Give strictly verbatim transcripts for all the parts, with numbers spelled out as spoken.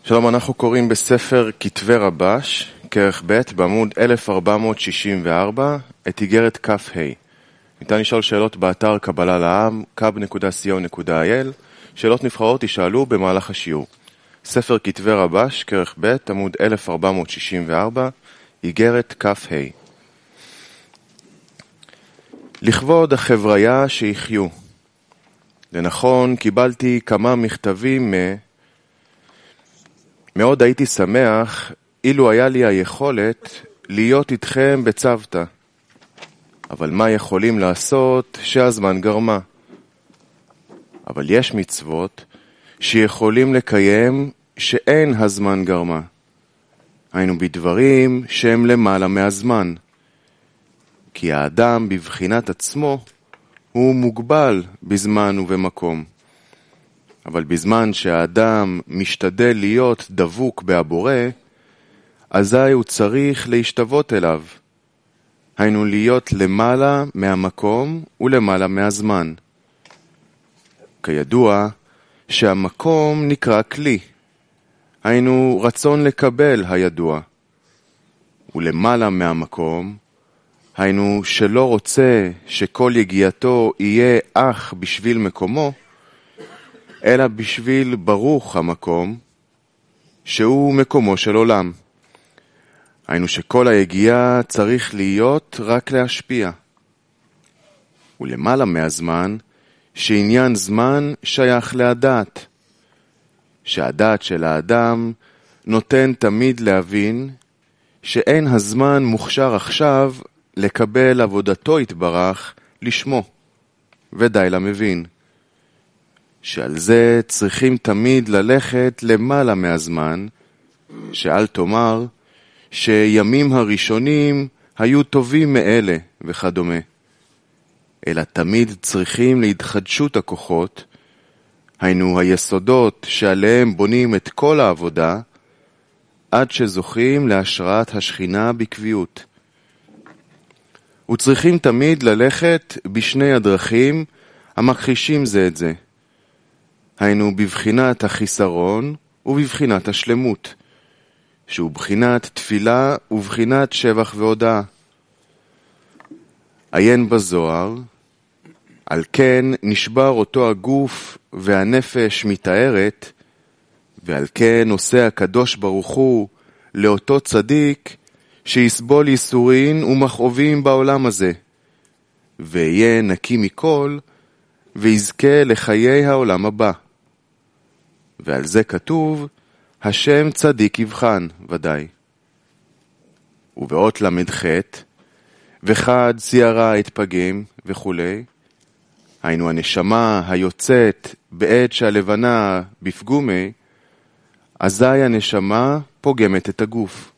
שלום, אנחנו קוראים בספר כתבי רבש, כרך ב' בעמוד אלף ארבע מאות שישים וארבע, את איגרת כף ה'. ניתן לשאול שאלות באתר קבלה לעם, קב נקודה סי או נקודה איי אל. שאלות נבחרות ישאלו במהלך השיעור. ספר כתבי רבש, כרך ב', עמוד אלף ארבע מאות שישים וארבע, איגרת כף ה'. לכבוד החבריה שיחיו. לנכון, קיבלתי כמה מכתבים מ... מאוד הייתי שמח אילו היה לי היכולת להיות איתכם בצוותא. אבל מה יכולים לעשות שהזמן גרמה? אבל יש מצוות שיכולים לקיים שאין הזמן גרמה. היינו בדברים שהם למעלה מהזמן. כי האדם בבחינת עצמו הוא מוגבל בזמן ובמקום. אבל בזמן שהאדם משתדל להיות דבוק בהבורא, אזי הוא צריך להשתוות אליו. היינו להיות למעלה מהמקום ולמעלה מהזמן. כידוע שהמקום נקרא כלי. היינו רצון לקבל הידוע. ולמעלה מהמקום, היינו שלא רוצה שכל יגיעתו יהיה אך בשביל מקומו, אלא בשביל ברוך המקום, שהוא מקומו של עולם. היינו שכל היגיעה צריך להיות רק להשפיע. ולמעלה מהזמן, שעניין זמן שייך להדעת. שהדעת של האדם נותן תמיד להבין שאין הזמן מוכשר עכשיו לקבל עבודתו יתברך לשמו, ודי למבין. שעל זה צריכים תמיד ללכת למעלה מהזמן, שאל תאמר שימים הראשונים היו טובים מאלה וכדומה. אלא תמיד צריכים להתחדשות הכוחות, היינו היסודות שעליהם בונים את כל העבודה, עד שזוכים להשראת השכינה בקביעות. וצריכים תמיד ללכת בשני הדרכים המכחישים זה את זה. היינו בבחינת החיסרון ובבחינת השלמות, שהוא בחינת תפילה ובחינת שבח והודאה. עיין בזוהר, על כן נשבר אותו הגוף והנפש מתארת, ועל כן עושה הקדוש ברוך הוא לאותו צדיק שיסבול ייסורין ומכאובים בעולם הזה, ויהיה נקי מכל ויזכה לחיי העולם הבא. ועל זה כתוב, השם צדיק יבחן, ודאי. ובאות למד ח' וחד ציירה התפגם וכו', היינו הנשמה היוצאת בעת שהלבנה בפגומי, אזי הנשמה פוגמת את הגוף.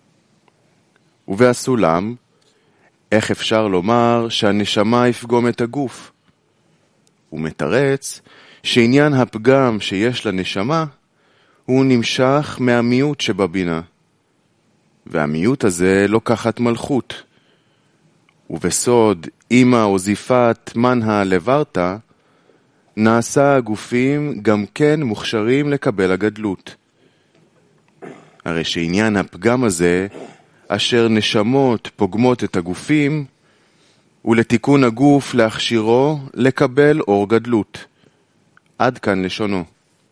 ובסולם, איך אפשר לומר שהנשמה יפגום את הגוף? הוא מתרץ שעניין הפגם שיש לנשמה הוא נמשך מהמיעוט שבבינה, והמיעוט הזה לוקחת מלכות. ובסוד אימא או זיפת מנהה לברתה, נעשה הגופים גם כן מוכשרים לקבל הגדלות. הרי שעניין הפגם הזה, אשר נשמות פוגמות את הגופים, ולתיקון הגוף להכשירו לקבל אור גדלות. עד כאן לשונו.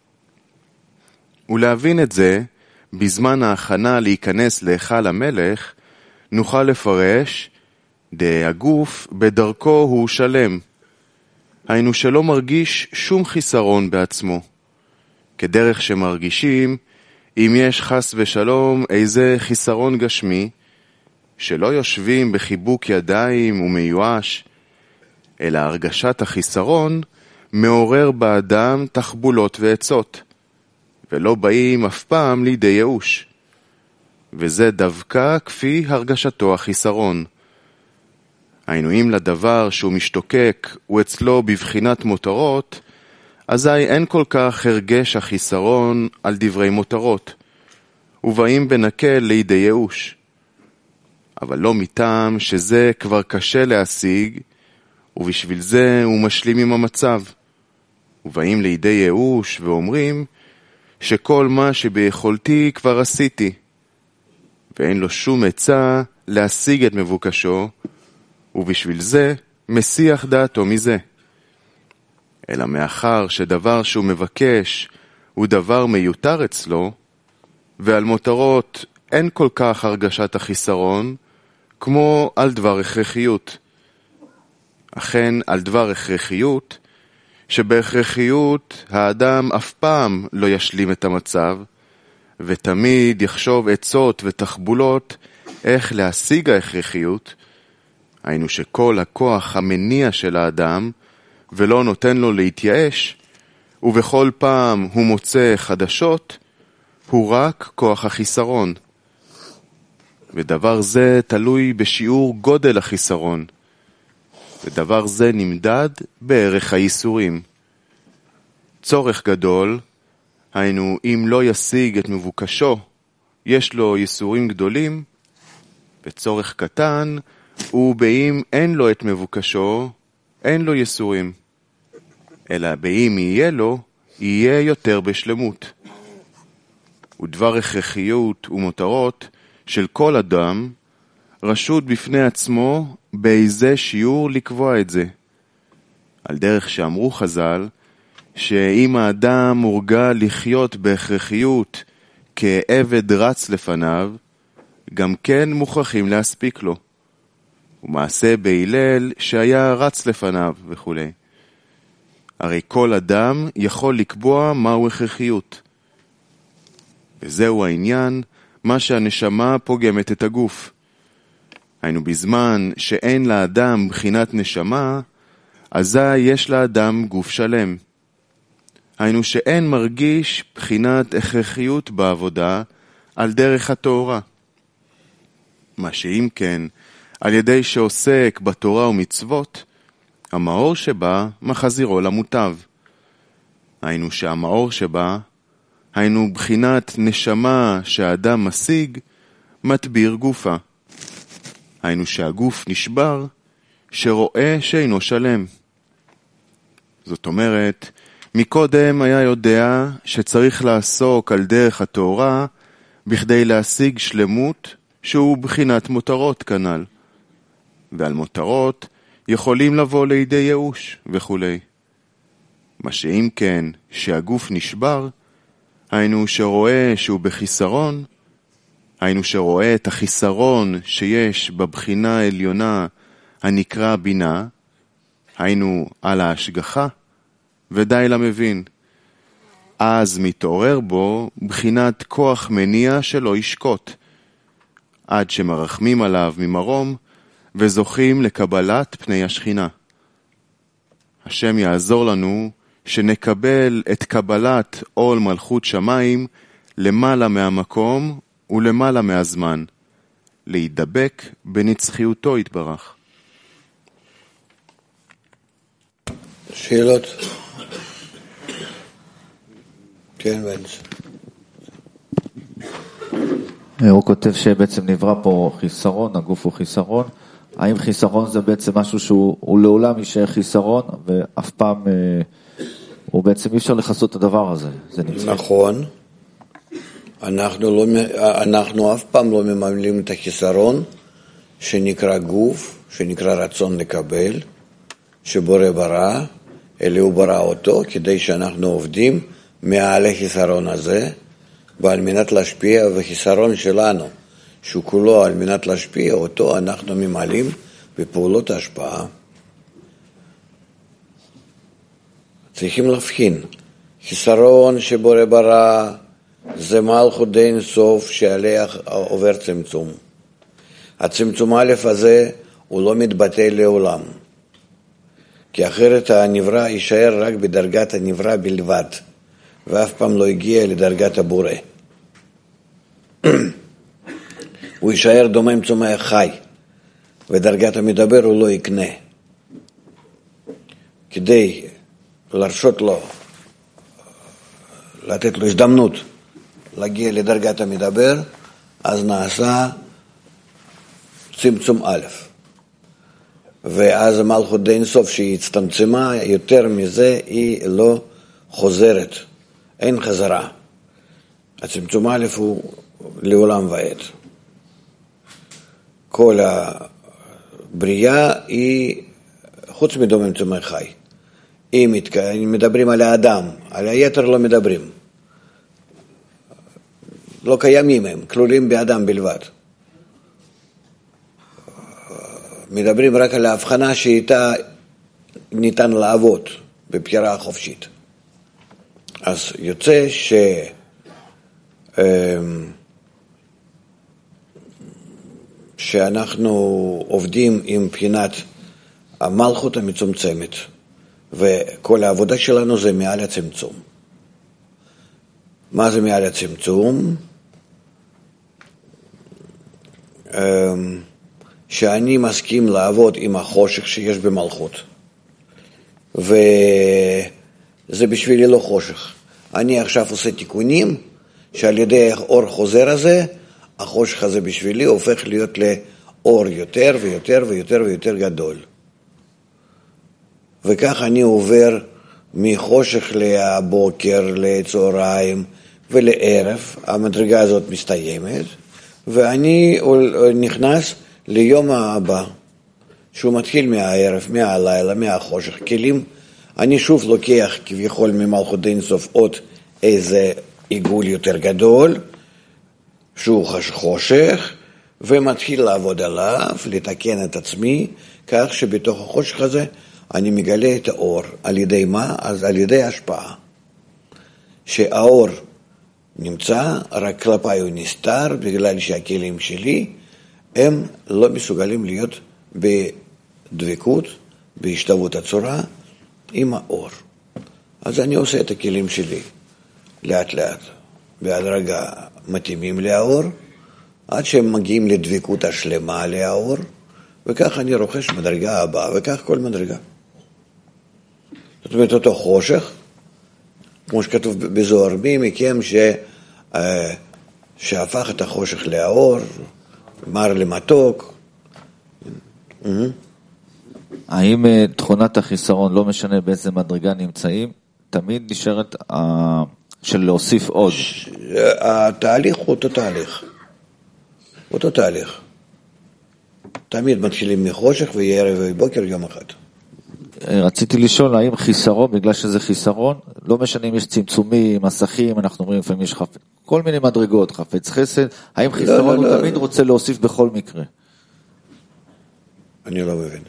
ולהבין את זה, בזמן ההכנה להיכנס להיכל המלך, נוכל לפרש, הגוף בדרכו הוא שלם. היינו שלא מרגיש שום חיסרון בעצמו. כדרך שמרגישים, אם יש חס ושלום איזה חיסרון גשמי, שלא יושבים בחיבוק ידיים ומיואש, אלא הרגשת החיסרון מעורר באדם תחבולות ועצות, ולא באים אף פעם לידי ייאוש. וזה דווקא כפי הרגשתו החיסרון. היינו אם לדבר שהוא משתוקק הוא אצלו בבחינת מותרות, אזי אין כל כך הרגש החיסרון על דברי מותרות, ובאים בנקל לידי ייאוש. אבל לא מטעם שזה כבר קשה להשיג, ובשביל זה הוא משלים עם המצב. ובאים לידי ייאוש ואומרים שכל מה שביכולתי כבר עשיתי, ואין לו שום עצה להשיג את מבוקשו, ובשביל זה מסיח דעתו מזה. אלא מאחר שדבר שהוא מבקש הוא דבר מיותר אצלו, ועל מותרות אין כל כך הרגשת החיסרון, כמו על דבר הכרחיות. אכן על דבר הכרחיות, שבהכרחיות האדם אף פעם לא ישלים את המצב, ותמיד יחשוב עצות ותחבולות איך להשיג ההכרחיות, היינו שכל הכוח המניע של האדם ולא נותן לו להתייאש, ובכל פעם הוא מוצא חדשות, הוא רק כוח החיסרון. ודבר זה תלוי בשיעור גודל החיסרון, ודבר זה נמדד בערך הייסורים. צורך גדול, היינו אם לא ישיג את מבוקשו, יש לו ייסורים גדולים, וצורך קטן הוא באם אין לו את מבוקשו, אין לו ייסורים. אלא באם יהיה לו, יהיה יותר בשלמות. ודבר הכרחיות ומותרות של כל אדם, רשות בפני עצמו באיזה שיעור לקבוע את זה. על דרך שאמרו חז"ל, שאם האדם מורגל לחיות בהכרחיות כעבד רץ לפניו, גם כן מוכרחים להספיק לו. ומעשה בהילל שהיה רץ לפניו וכו'. הרי כל אדם יכול לקבוע מהו הכרחיות. וזהו העניין, מה שהנשמה פוגמת את הגוף. היינו בזמן שאין לאדם בחינת נשמה, אזי יש לאדם גוף שלם. היינו שאין מרגיש בחינת הכרחיות בעבודה על דרך התורה. מה שאם כן, על ידי שעוסק בתורה ומצוות, המאור שבה מחזירו למוטב. היינו שהמאור שבה, היינו בחינת נשמה שהאדם משיג, מטביר גופה. היינו שהגוף נשבר, שרואה שאינו שלם. זאת אומרת, מקודם היה יודע שצריך לעסוק על דרך התורה, בכדי להשיג שלמות שהוא בחינת מותרות כנל. ועל מותרות יכולים לבוא לידי ייאוש וכו'. מה שאם כן שהגוף נשבר, היינו שרואה שהוא בחיסרון, היינו שרואה את החיסרון שיש בבחינה העליונה הנקרא בינה, היינו על ההשגחה, ודי למבין. אז מתעורר בו בחינת כוח מניע שלא ישקוט, עד שמרחמים עליו ממרום, וזוכים לקבלת פני השכינה. השם יעזור לנו שנקבל את קבלת עול מלכות שמיים למעלה מהמקום ולמעלה מהזמן, להידבק בנצחיותו יתברך. שאלות? כן, בנש. הוא כותב שבעצם נברא פה חיסרון, הגוף הוא חיסרון. האם חיסרון זה בעצם משהו שהוא לעולם יישאר חיסרון, ואף פעם הוא בעצם אי אפשר לחסות את הדבר הזה? זה נכון. אנחנו, לא, אנחנו אף פעם לא ממלאים את החיסרון שנקרא גוף, שנקרא רצון לקבל, שבורא ברא, אלא הוא ברא אותו כדי שאנחנו עובדים מעל החיסרון הזה, ועל מנת להשפיע, וחיסרון שלנו, שהוא כולו על מנת להשפיע אותו, אנחנו ממלאים בפעולות ההשפעה. צריכים להבחין. חיסרון שבורא ברא זה מלכות אין סוף שעליה עובר צמצום. הצמצום א' הזה הוא לא מתבטא לעולם. כי אחרת הנברא יישאר רק בדרגת הנברא בלבד, ואף פעם לא הגיע לדרגת הבורא. הוא יישאר דומם צומח חי, ודרגת המדבר הוא לא יקנה. כדי לרשות לו, לתת לו הזדמנות להגיע לדרגת המדבר, אז נעשה צמצום א'. ואז המלכות אין סוף שהיא הצטמצמה, יותר מזה היא לא חוזרת, אין חזרה. הצמצום א' הוא לעולם ועד. כל הבריאה היא חוץ מדומם צומח חי. אם מדברים על האדם, על היתר לא מדברים. לא קיימים הם, כלולים באדם בלבד. מדברים רק על ההבחנה שאיתה ניתן לעבוד בבחירה החופשית. אז יוצא ש... שאנחנו עובדים עם בחינת המלכות המצומצמת, וכל העבודה שלנו זה מעל הצמצום. מה זה מעל הצמצום? שאני מסכים לעבוד עם החושך שיש במלכות. וזה בשבילי לא חושך. אני עכשיו עושה תיקונים, שעל ידי האור חוזר הזה, החושך הזה בשבילי הופך להיות לאור יותר ויותר ויותר ויותר גדול. וכך אני עובר מחושך לבוקר, לצהריים ולערב. המדרגה הזאת מסתיימת, ואני נכנס ליום הבא, שהוא מתחיל מהערב, מהלילה, מהחושך. כלים, אני שוב לוקח כביכול ממלכות אין סוף עוד איזה עיגול יותר גדול, שהוא חושך, ומתחיל לעבוד עליו, לתקן את עצמי, כך שבתוך החושך הזה אני מגלה את האור. על ידי מה? אז על ידי השפעה. שהאור נמצא, רק כלפיי הוא נסתר, בגלל שהכלים שלי הם לא מסוגלים להיות בדבקות, בהשתוות הצורה עם האור. אז אני עושה את הכלים שלי לאט לאט, בהדרגה מתאימים לאור, עד שהם מגיעים לדבקות השלמה לאור, וכך אני רוכש מדרגה הבאה, וכך כל מדרגה. זאת אומרת, אותו חושך, כמו שכתוב בזוהר, מי מכם ש... שהפך את החושך לאור, מר למתוק. האם תכונת החיסרון, לא משנה באיזה מדרגה נמצאים, תמיד נשארת של להוסיף עוד? התהליך הוא אותו תהליך. אותו תהליך. תמיד מתחילים מחושך ויהיה ערב ובוקר יום אחד. רציתי לשאול, האם חיסרון, בגלל שזה חיסרון, לא משנה אם יש צמצומים, מסכים, אנחנו אומרים לפעמים יש חפץ, כל מיני מדרגות, חפץ חסד, האם חיסרון לא, לא, הוא לא. תמיד רוצה להוסיף בכל מקרה? אני לא מבין.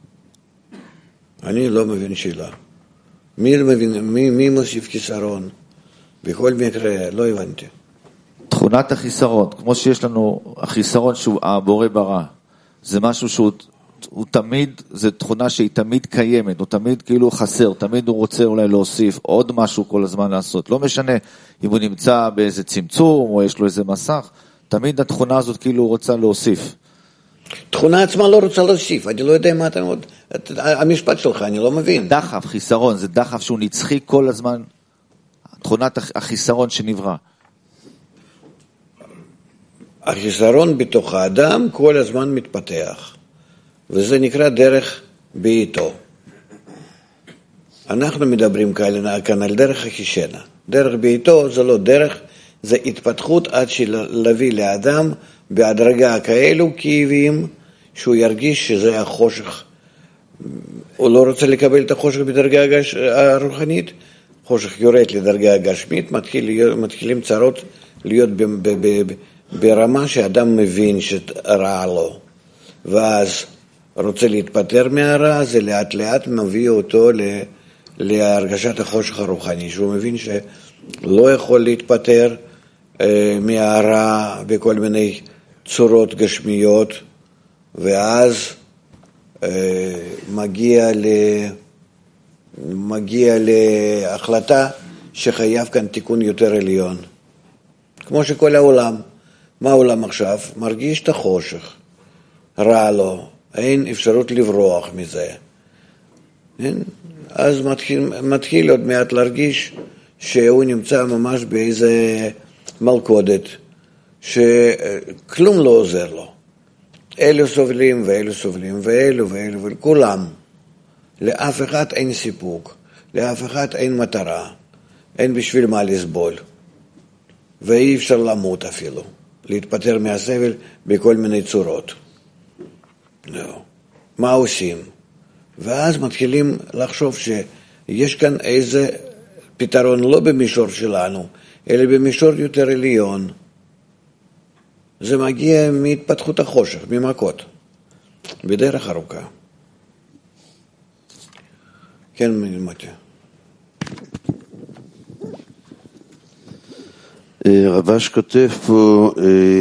אני לא מבין שאלה. מי מבין, מי, מי מוסיף חיסרון? בכל מקרה, לא הבנתי. תכונת החיסרון, כמו שיש לנו החיסרון שהוא הבורא ברא, זה משהו שהוא הוא תמיד, זה תכונה שהיא תמיד קיימת, הוא תמיד כאילו חסר, תמיד הוא רוצה אולי להוסיף עוד משהו כל הזמן לעשות, לא משנה אם הוא נמצא באיזה צמצום או יש לו איזה מסך, תמיד התכונה הזאת כאילו הוא רוצה להוסיף. תכונה עצמה לא רוצה להוסיף, אני לא יודע מה אתה עוד, המשפט שלך, אני לא מבין. דחף, חיסרון, זה דחף שהוא נצחי כל הזמן, תכונת החיסרון שנברא. החיסרון בתוך האדם כל הזמן מתפתח. וזה נקרא דרך בעיתו. אנחנו מדברים כאן על דרך החישנה. דרך בעיתו זה לא דרך, זה התפתחות עד שלהביא לאדם בהדרגה כאלו כאבים, שהוא ירגיש שזה החושך. הוא לא רוצה לקבל את החושך בדרגה הגש... הרוחנית, חושך יורד לדרגה הגשמית, מתחיל, מתחילים צרות להיות ב... ב... ב... ברמה שאדם מבין שרע לו. ואז רוצה להתפטר מהרע, זה לאט לאט מביא אותו להרגשת החושך הרוחני, שהוא מבין שלא יכול להתפטר אה, מהרע בכל מיני צורות גשמיות, ואז אה, מגיע, ל, מגיע להחלטה שחייב כאן תיקון יותר עליון. כמו שכל העולם, מה העולם עכשיו? מרגיש את החושך, רע לו, אין אפשרות לברוח מזה. אין? אז מתחיל, מתחיל עוד מעט להרגיש שהוא נמצא ממש באיזה מלכודת, שכלום לא עוזר לו. אלו סובלים ואלו סובלים ואלו ואלו וכולם. לאף אחד אין סיפוק, לאף אחד אין מטרה, אין בשביל מה לסבול. ואי אפשר למות אפילו, להתפטר מהסבל בכל מיני צורות. לא. מה עושים? ואז מתחילים לחשוב שיש כאן איזה פתרון לא במישור שלנו, אלא במישור יותר עליון. זה מגיע מהתפתחות החושך, ממכות, בדרך ארוכה. כן, מלמתי. רבש כותב פה,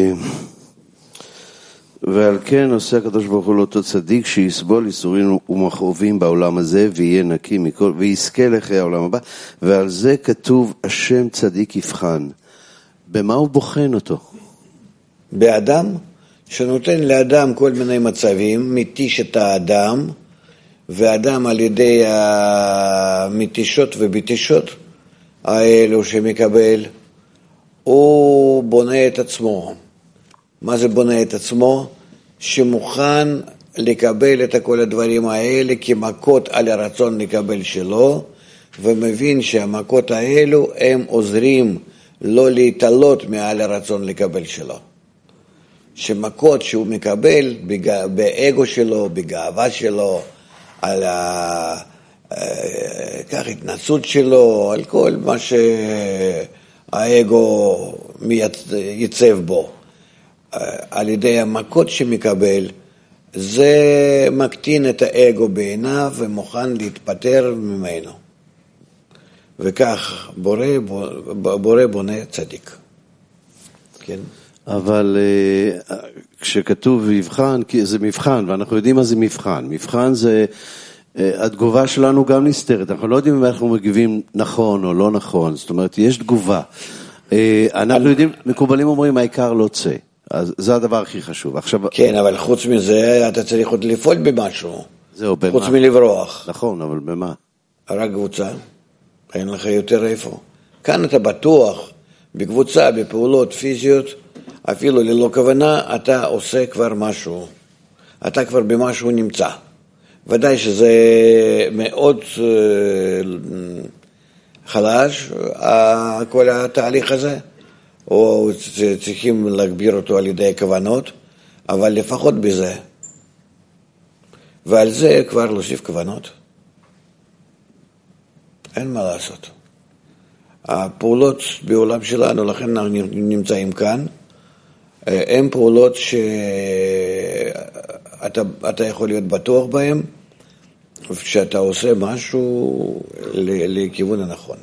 ועל כן עושה הקדוש ברוך הוא לאותו צדיק שיסבול ייסורים ומכאובים בעולם הזה ויהיה נקי מכל ויזכה לחיי העולם הבא, ועל זה כתוב השם צדיק יבחן. במה הוא בוחן אותו? באדם, שנותן לאדם כל מיני מצבים, מתיש את האדם, ואדם על ידי המתישות ובתישות האלו שמקבל, הוא בונה את עצמו. מה זה בונה את עצמו? שמוכן לקבל את כל הדברים האלה כמכות על הרצון לקבל שלו, ומבין שהמכות האלו הם עוזרים לא להתעלות מעל הרצון לקבל שלו. שמכות שהוא מקבל באגו שלו, בגאווה שלו, על ה... כך התנסות שלו, על כל מה שהאגו ייצב בו. על ידי המכות שמקבל, זה מקטין את האגו בעיניו ומוכן להתפטר ממנו. וכך בורא, בורא בונה צדיק. כן? אבל uh, כשכתוב מבחן, כי זה מבחן, ואנחנו יודעים מה זה מבחן. מבחן זה, uh, התגובה שלנו גם נסתרת. אנחנו לא יודעים אם אנחנו מגיבים נכון או לא נכון. זאת אומרת, יש תגובה. Uh, אנחנו על... יודעים, מקובלים אומרים, העיקר לא צא. אז זה הדבר הכי חשוב. עכשיו... כן, אבל חוץ מזה, אתה צריך עוד לפעול במשהו. זהו, במה? חוץ מלברוח. נכון, אבל במה? רק קבוצה. אין לך יותר איפה. כאן אתה בטוח, בקבוצה, בפעולות פיזיות, אפילו ללא כוונה, אתה עושה כבר משהו. אתה כבר במשהו נמצא. ודאי שזה מאוד חלש, כל התהליך הזה, או צריכים להגביר אותו על ידי הכוונות, אבל לפחות בזה. ועל זה כבר להוסיף כוונות. אין מה לעשות. הפעולות בעולם שלנו, לכן אנחנו נמצאים כאן, הן פעולות שאתה אתה יכול להיות בטוח בהן, כשאתה עושה משהו לכיוון הנכון.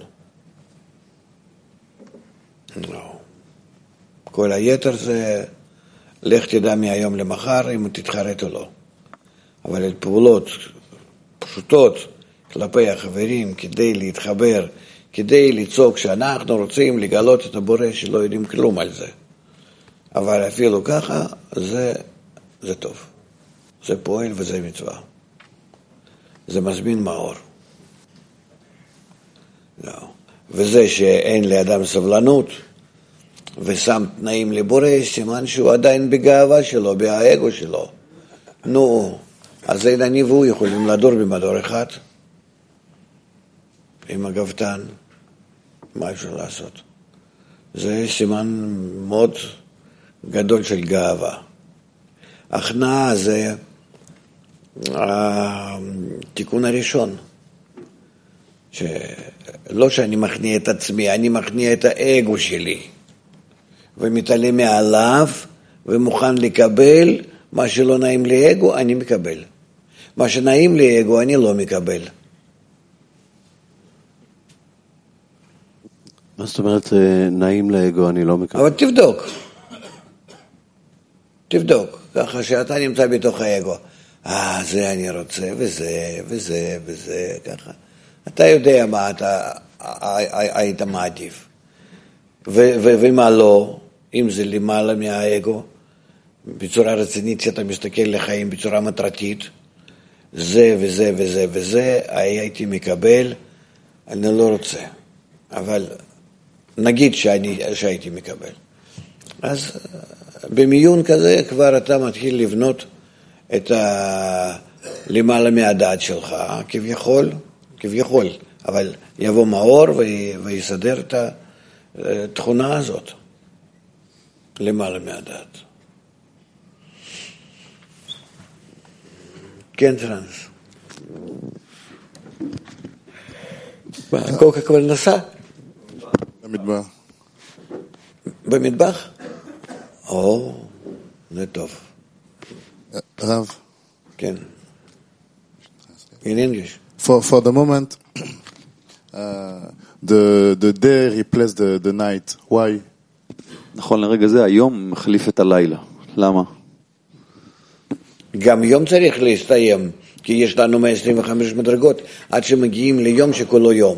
לא. כל היתר זה, לך תדע מהיום למחר אם תתחרט או לא. אבל את פעולות פשוטות כלפי החברים, כדי להתחבר, כדי לצעוק שאנחנו רוצים לגלות את הבורא שלא יודעים כלום על זה. אבל אפילו ככה, זה, זה טוב. זה פועל וזה מצווה. זה מזמין מאור. לא. וזה שאין לאדם סבלנות, ושם תנאים לבורא, סימן שהוא עדיין בגאווה שלו, באגו שלו. נו, אז אין אני והוא יכולים לדור במדור אחד, עם הגבתן. מה אפשר לעשות? זה סימן מאוד גדול של גאווה. הכנעה זה התיקון הראשון. שלא שאני מכניע את עצמי, אני מכניע את האגו שלי. ומתעלם מעליו ומוכן לקבל מה שלא נעים לי אגו, אני מקבל. מה שנעים לי אגו, אני לא מקבל. מה זאת אומרת, נעים לאגו, אני לא מקבל? אבל תבדוק. תבדוק. ככה שאתה נמצא בתוך האגו. אה, זה אני רוצה, וזה, וזה, וזה, ככה. אתה יודע מה אתה היית מעדיף. ומה לא, אם זה למעלה מהאגו, בצורה רצינית שאתה מסתכל לחיים בצורה מטרתית, זה וזה וזה וזה, הייתי מקבל, אני לא רוצה. אבל נגיד שאני, שהייתי מקבל. אז במיון כזה כבר אתה מתחיל לבנות את ה... למעלה מהדעת שלך, כביכול, כביכול, אבל יבוא מאור ויסדר את התכונה הזאת. למעלה מהדעת. כן, טרנס. קוקה כבר נסע? במטבח. במטבח? או, זה טוב. רב. כן. In English. For for the moment, uh, the the day replaces the the night. Why? נכון לרגע זה, היום מחליף את הלילה. למה? גם יום צריך להסתיים, כי יש לנו מאה עשרים וחמש מדרגות, עד שמגיעים ליום שכולו יום.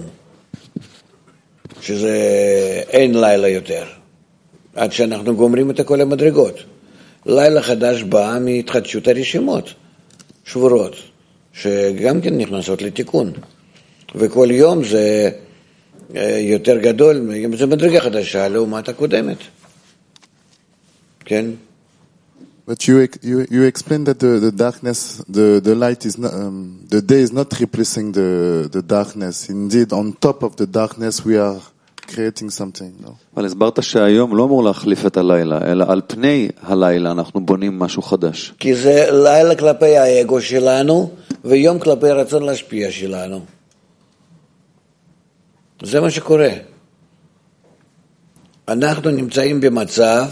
שזה אין לילה יותר. עד שאנחנו גומרים את כל המדרגות. לילה חדש בא מהתחדשות הרשימות, שבורות, שגם כן נכנסות לתיקון. וכל יום זה יותר גדול, זה מדרגה חדשה לעומת הקודמת. כן? But you you you explained that the the darkness, the the light is not, um, the day is not replacing the the darkness. Indeed, on top of the darkness, we are creating something. No? אבל הסברת שהיום לא אמור להחליף את הלילה, אלא על פני הלילה אנחנו בונים משהו חדש. כי זה לילה כלפי האגו שלנו, ויום כלפי הרצון להשפיע שלנו. זה מה שקורה. אנחנו נמצאים במצב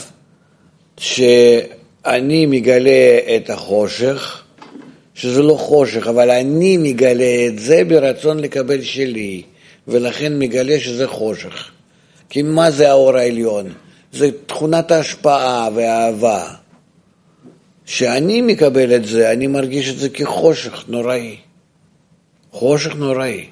שאני מגלה את החושך, שזה לא חושך, אבל אני מגלה את זה ברצון לקבל שלי, ולכן מגלה שזה חושך. כי מה זה האור העליון? זה תכונת ההשפעה והאהבה. שאני מקבל את זה, אני מרגיש את זה כחושך נוראי. חושך נוראי.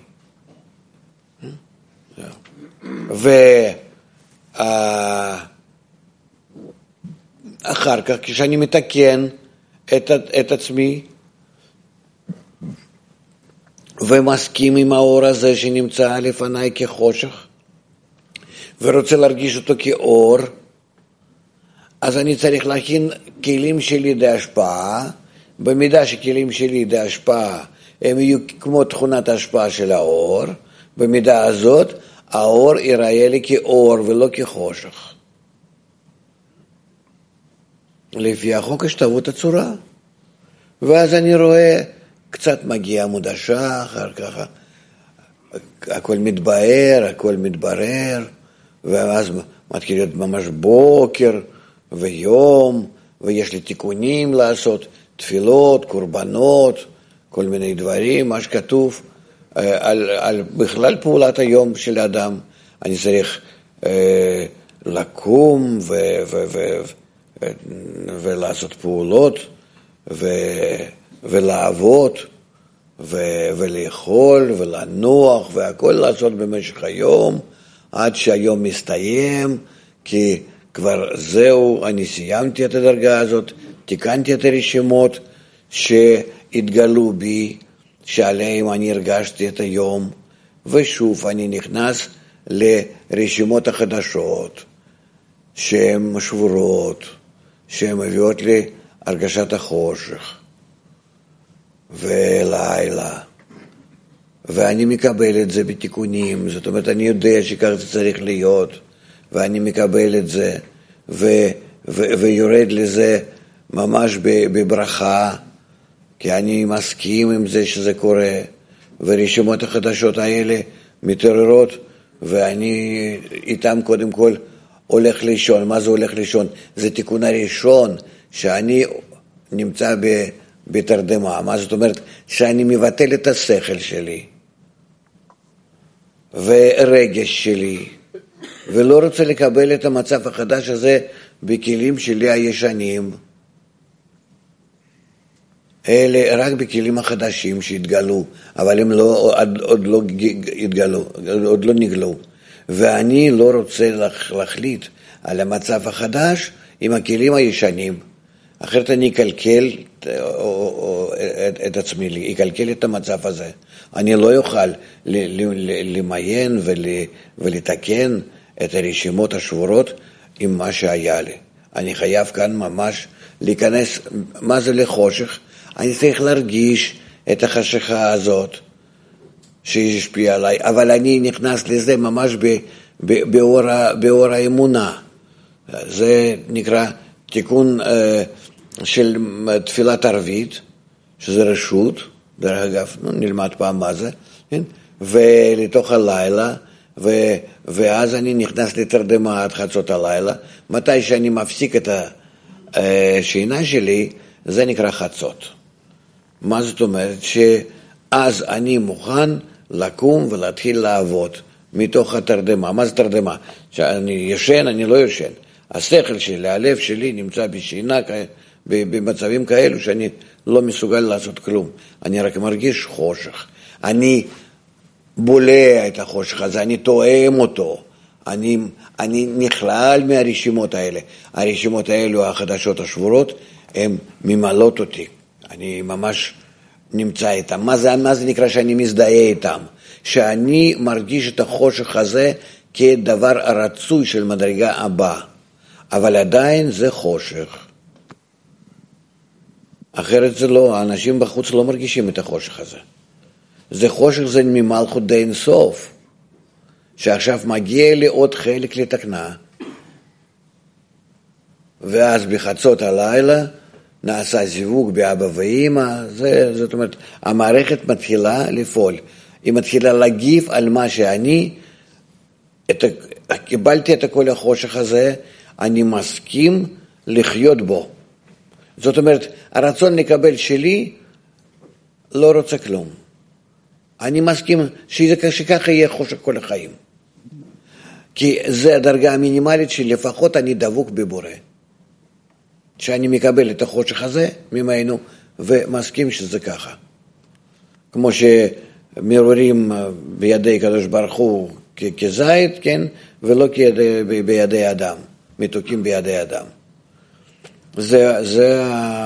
ואחר כך, כשאני מתקן את, את עצמי, ומסכים עם האור הזה שנמצא לפניי כחושך, ורוצה להרגיש אותו כאור, אז אני צריך להכין כלים שלי להשפעה, במידה שכלים שלי להשפעה, הם יהיו כמו תכונת ההשפעה של האור, במידה הזאת, האור ייראה לי כאור ולא כחושך. לפי החוק השתוות הצורה. ואז אני רואה, קצת מגיע עמוד השחר, ככה, הכל מתבהר, הכל מתברר, ואז מתחיל להיות ממש בוקר ויום, ויש לי תיקונים לעשות, תפילות, קורבנות, כל מיני דברים, מה שכתוב על, על בכלל פעולת היום של האדם. אני צריך אה, לקום ו, ו, ו, ו, ולעשות פעולות ו, ולעבוד ו, ולאכול ולנוח והכל לעשות במשך היום עד שהיום מסתיים, כי כבר זהו, אני סיימתי את הדרגה הזאת, תיקנתי את הרשימות שהתגלו בי, שעליהם אני הרגשתי את היום, ושוב אני נכנס לרשימות החדשות, שהן שבורות, שהן מביאות לי הרגשת החושך, ולילה, ואני מקבל את זה בתיקונים, זאת אומרת, אני יודע שכך זה צריך להיות, ואני מקבל את זה, ו, ו, ויורד לזה ממש בברכה, כי אני מסכים עם זה שזה קורה, ורשימות החדשות האלה מתעוררות, ואני איתם קודם כל הולך לישון. מה זה הולך לישון? זה תיקון הראשון, שאני נמצא בתרדמה. מה זאת אומרת? שאני מבטל את השכל שלי, ורגש שלי, ולא רוצה לקבל את המצב החדש הזה בכלים שלי הישנים, אלה רק בכלים החדשים שהתגלו, אבל הם לא, עוד, עוד לא התגלו, עוד לא נגלו. ואני לא רוצה להחליט על המצב החדש עם הכלים הישנים. אחרת אני אקלקל את, את, את עצמי, אקלקל את המצב הזה. אני לא אוכל למיין ול, ולתקן את הרשימות השבורות עם מה שהיה לי. אני חייב כאן ממש להיכנס, מה זה לחושך? אני צריך להרגיש את החשכה הזאת שהשפיעה עליי, אבל אני נכנס לזה ממש באור, באור האמונה, זה נקרא תיקון אה, של תפילת ערבית, שזה רשות, דרך אגב, נלמד פעם מה זה, כן? ולתוך הלילה, ו, ואז אני נכנס לתרדמה עד חצות הלילה, מתי שאני מפסיק את השינה שלי, זה נקרא חצות. מה זאת אומרת? שאז אני מוכן לקום ולהתחיל לעבוד מתוך התרדמה. מה זה תרדמה? שאני ישן, אני לא ישן. השכל שלי, הלב שלי נמצא בשינה, במצבים כאלו שאני לא מסוגל לעשות כלום. אני רק מרגיש חושך. אני בולע את החושך הזה, אני תואם אותו. אני, אני נכלל מהרשימות האלה. הרשימות האלו, החדשות השבורות, הן ממלאות אותי. אני ממש נמצא איתם. מה זה, מה זה נקרא שאני מזדהה איתם? שאני מרגיש את החושך הזה כדבר הרצוי של מדרגה הבאה. אבל עדיין זה חושך. אחרת זה לא, האנשים בחוץ לא מרגישים את החושך הזה. זה חושך, זה ממלכות די אינסוף. שעכשיו מגיע לי עוד חלק לתקנה. ואז בחצות הלילה נעשה זיווג באבא ואמא. זה, זאת אומרת, המערכת מתחילה לפעול. היא מתחילה להגיב על מה שאני, את, קיבלתי את כל החושך הזה, אני מסכים לחיות בו. זאת אומרת, הרצון לקבל שלי לא רוצה כלום. אני מסכים שככה יהיה חושך כל החיים. כי זה הדרגה המינימלית שלפחות אני דבוק בבורא. שאני מקבל את החושך הזה ממנו ומסכים שזה ככה. כמו שמרורים בידי קדוש ברוך הוא כזית, כן? ולא כידי, בידי אדם, מתוקים בידי אדם. זה, זה,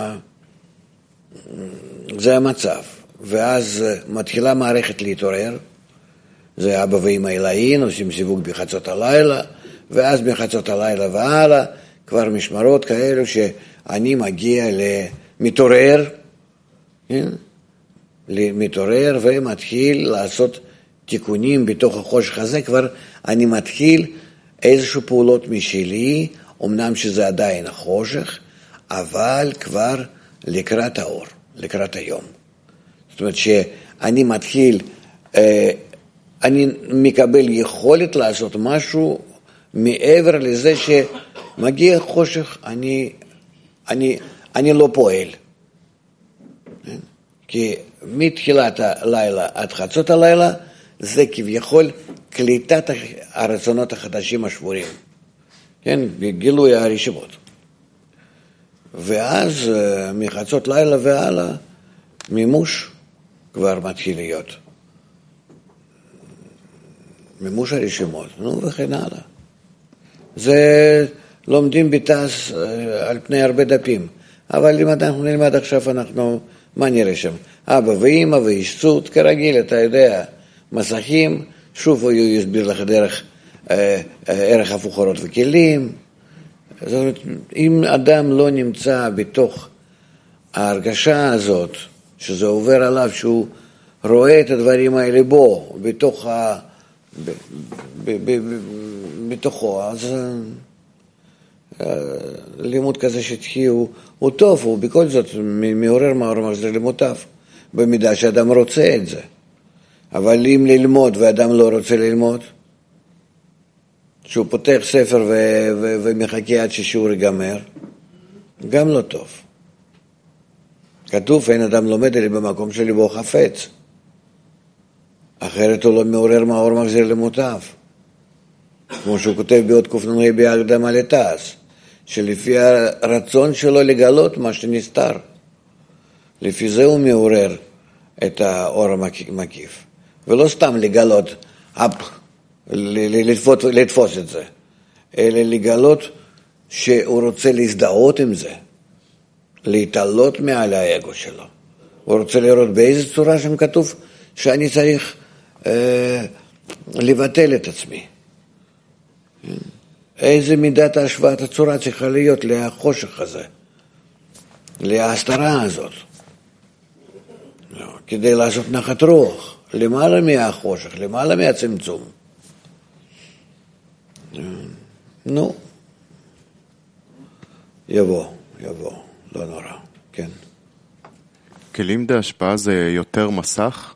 זה המצב. ואז מתחילה מערכת להתעורר. זה אבא ואמא אלוהים, עושים סיווג בחצות הלילה, ואז בחצות הלילה והלאה, כבר משמרות כאלו שאני מגיע למתעורר, כן? מתעורר ומתחיל לעשות תיקונים בתוך החושך הזה, כבר אני מתחיל איזשהו פעולות משלי, אמנם שזה עדיין החושך, אבל כבר לקראת האור, לקראת היום. זאת אומרת שאני מתחיל, אני מקבל יכולת לעשות משהו מעבר לזה שמגיע חושך, אני, אני, אני לא פועל. כי מתחילת הלילה עד חצות הלילה, זה כביכול קליטת הרצונות החדשים השבורים. כן, גילוי הרשימות. ואז מחצות לילה והלאה, מימוש כבר מתחיל להיות. מימוש הרשימות, נו וכן הלאה. זה לומדים בתעש על פני הרבה דפים. אבל אם אנחנו נלמד עכשיו, אנחנו, מה נראה שם? אבא ואמא ואישצות, כרגיל, אתה יודע, מסכים, שוב הוא יסביר לך דרך אה, ערך הפוך אורות וכלים. זאת אומרת, אם אדם לא נמצא בתוך ההרגשה הזאת, שזה עובר עליו, שהוא רואה את הדברים האלה בו, בתוך ה... ב, ב, ב, ב, בתוכו, אז לימוד כזה שטחי הוא, הוא טוב, הוא בכל זאת מעורר מעורר מחזיר למוטב, במידה שאדם רוצה את זה. אבל אם ללמוד ואדם לא רוצה ללמוד, שהוא פותח ספר ו, ו, ומחכה עד ששיעור ייגמר, גם לא טוב. כתוב, אין אדם לומד אלי במקום שלי בו חפץ. אחרת הוא לא מעורר מאור מחזיר למוטב. כמו שהוא כותב בעוד קופנוני בהקדמה לתעש, שלפי הרצון שלו לגלות מה שנסתר. לפי זה הוא מעורר את האור המקיף. ולא סתם לגלות, אפ, לתפוס, לתפוס את זה, אלא לגלות שהוא רוצה להזדהות עם זה, להתעלות מעל האגו שלו. הוא רוצה לראות באיזה צורה שם כתוב שאני צריך אה, לבטל את עצמי. איזה מידת השוואת הצורה צריכה להיות לחושך הזה, להסתרה הזאת, כדי לעשות נחת רוח, למעלה מהחושך, למעלה מהצמצום. נו, יבוא, יבוא, לא נורא, כן. כלים דהשפעה זה יותר מסך?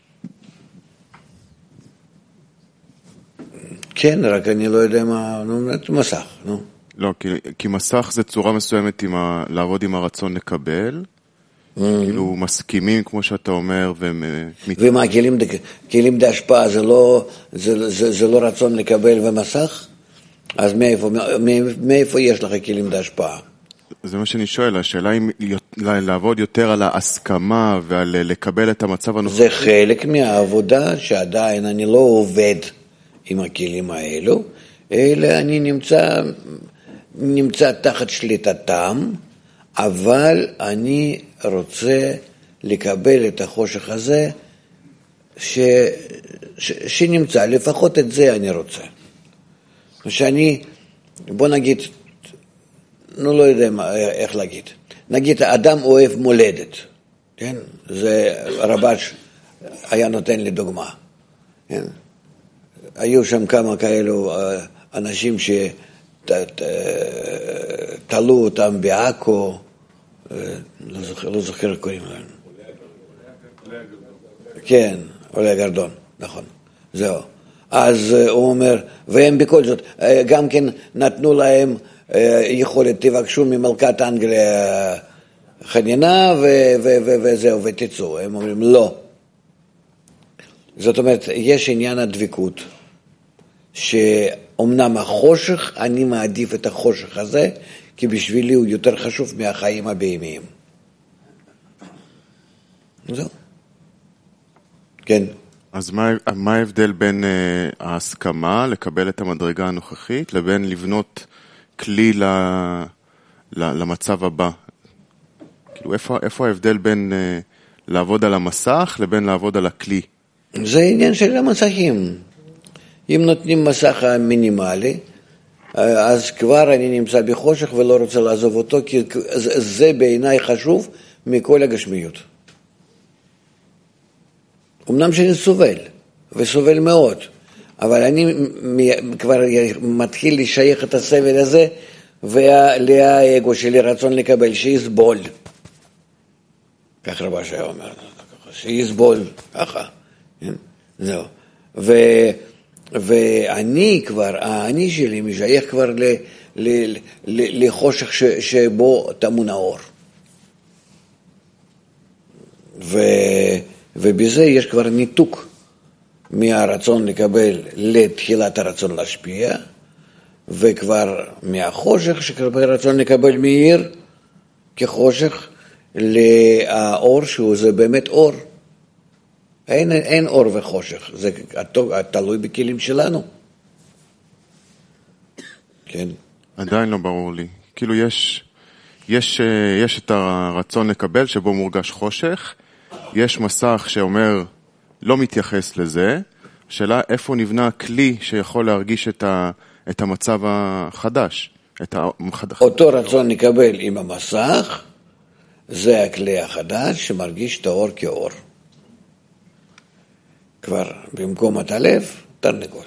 כן, רק אני לא יודע מה, נו, מסך, נו. לא, כי, כי מסך זה צורה מסוימת עם ה, לעבוד עם הרצון לקבל, mm-hmm. כאילו מסכימים כמו שאתה אומר, והם... ומה, כלים, כלים דהשפעה זה לא, זה, זה, זה לא רצון לקבל ומסך? אז מאיפה, מאיפה יש לך כלים דהשפעה? זה מה שאני שואל, השאלה אם לעבוד יותר על ההסכמה ועל לקבל את המצב הנוכחי. זה חלק מהעבודה שעדיין אני לא עובד עם הכלים האלו, אלא אני נמצא, נמצא תחת שליטתם, אבל אני רוצה לקבל את החושך הזה ש, ש, שנמצא, לפחות את זה אני רוצה. שאני, בוא נגיד, נו לא יודע מה, איך להגיד, נגיד אדם אוהב מולדת, כן? זה רב"ש היה נותן לי דוגמה, כן? היו שם כמה כאלו אנשים שתלו אותם בעכו, לא זוכר, לא זוכר איך קוראים להם. כן, עולי הגרדון, נכון, זהו. אז הוא אומר, והם בכל זאת, גם כן נתנו להם יכולת, תבקשו ממלכת אנגליה חנינה וזהו, ותצאו. הם אומרים, לא. זאת אומרת, יש עניין הדבקות, שאומנם החושך, אני מעדיף את החושך הזה, כי בשבילי הוא יותר חשוב מהחיים הבהמיים. זהו. כן. אז מה, מה ההבדל בין uh, ההסכמה לקבל את המדרגה הנוכחית לבין לבנות כלי ל, ל, למצב הבא? כאילו, איפה, איפה ההבדל בין uh, לעבוד על המסך לבין לעבוד על הכלי? זה עניין של המסכים. אם נותנים מסך מינימלי, אז כבר אני נמצא בחושך ולא רוצה לעזוב אותו, כי זה בעיניי חשוב מכל הגשמיות. אמנם שאני סובל, וסובל מאוד, אבל אני כבר מתחיל לשייך את הסבל הזה, ולאגו שלי רצון לקבל, שיסבול. כך רבא שהיה אומר, שיסבול, ככה. זהו. ו, ואני כבר, האני שלי משייך כבר ל, ל, ל, לחושך ש, שבו טמון האור. ו... ובזה יש כבר ניתוק מהרצון לקבל לתחילת הרצון להשפיע, וכבר מהחושך שכבר רצון לקבל מהיר כחושך לאור שהוא זה באמת אור. אין, אין אור וחושך, זה תלוי בכלים שלנו. כן. עדיין לא ברור לי. כאילו יש, יש, יש את הרצון לקבל שבו מורגש חושך, יש מסך שאומר, לא מתייחס לזה, השאלה איפה נבנה הכלי שיכול להרגיש את, ה, את המצב החדש. את המחד... אותו רצון נקבל עם המסך, זה הכלי החדש שמרגיש את האור כאור. כבר במקום את הלב, תרנגול.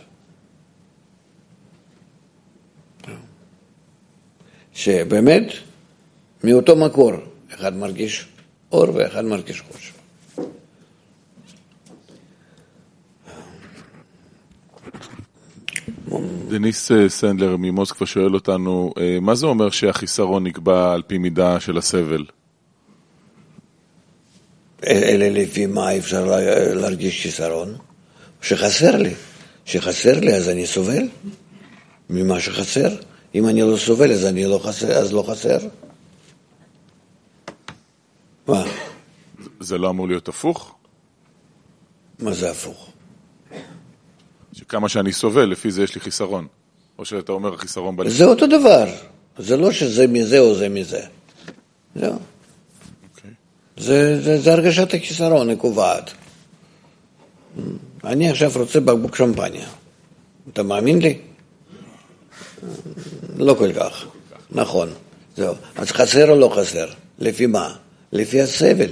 שבאמת, מאותו מקור, אחד מרגיש אור ואחד מרגיש חושך. דניס סנדלר ממוסקבה שואל אותנו, מה זה אומר שהחיסרון נקבע על פי מידה של הסבל? אלה לפי מה אפשר להרגיש חיסרון? שחסר לי. שחסר לי, אז אני סובל ממה שחסר. אם אני לא סובל, אז אני לא חסר, אז לא חסר. מה? זה לא אמור להיות הפוך? מה זה הפוך? שכמה שאני סובל, לפי זה יש לי חיסרון. או שאתה אומר חיסרון בלב. זה אותו דבר. זה לא שזה מזה או זה מזה. לא. אוקיי. זה, זה, זה הרגשת החיסרון, היא קובעת. אני עכשיו רוצה בקבוק שמפניה. אתה מאמין לי? לא כל כך. נכון. זהו. אז חסר או לא חסר? לפי מה? לפי הסבל.